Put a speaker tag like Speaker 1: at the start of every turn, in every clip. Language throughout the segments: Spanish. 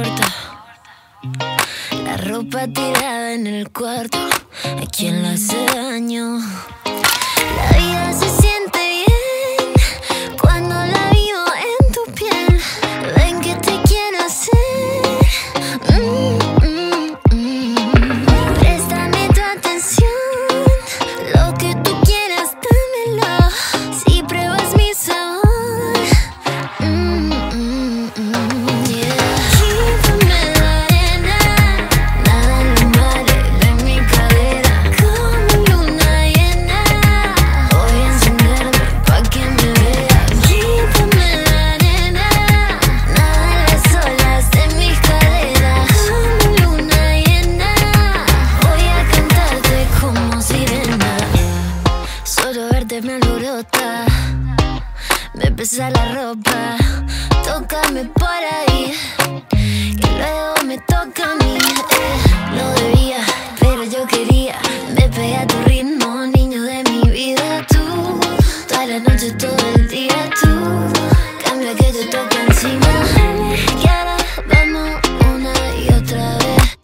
Speaker 1: importa la ropa tirada en el cuarto, a quien le hace daño. La vida se siente bien cuando la vivo en tu piel. Ven que te quiero hacer. Préstame tu atención, lo que tú quieras, dámelo. Si pruebas mi sabor, yeah. Quítame la arena, nada en los mares, en mi cadera. Como luna llena, voy a encenderme pa' que me vea. Quítame la arena, nada en las olas de mis caderas. Como luna llena, voy a cantarte como sirena. Solo verte me alborota, me pesa la ropa. Tócame por ahí, que luego me toca a mí. No debía, pero yo quería. Me pegué a tu ritmo, niño de mi vida. Tú, toda la noche, todo el día. Tú, cambia que te toca encima. Y ahora vamos una y otra vez.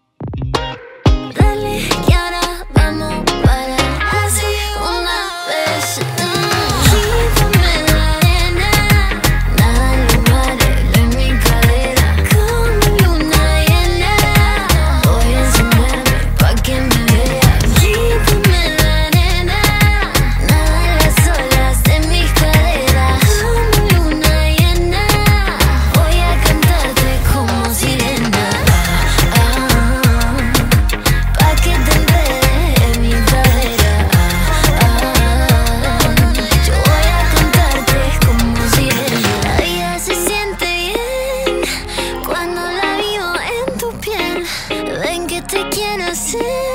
Speaker 1: Dale, y ahora vamos para así una vez. Quítame la arena, nada en los mares, en mi cadera. Como luna llena, voy a encenderme pa' que me vea. Quítame la arena, nada en las olas de mis caderas. Como luna llena, voy a cantarte como sirena. Pa' que te enredes en mi cadera. Yo voy a cantarte como sirena. La vida se siente bien cuando la vivo en tu piel. Ven que te quiero hacer.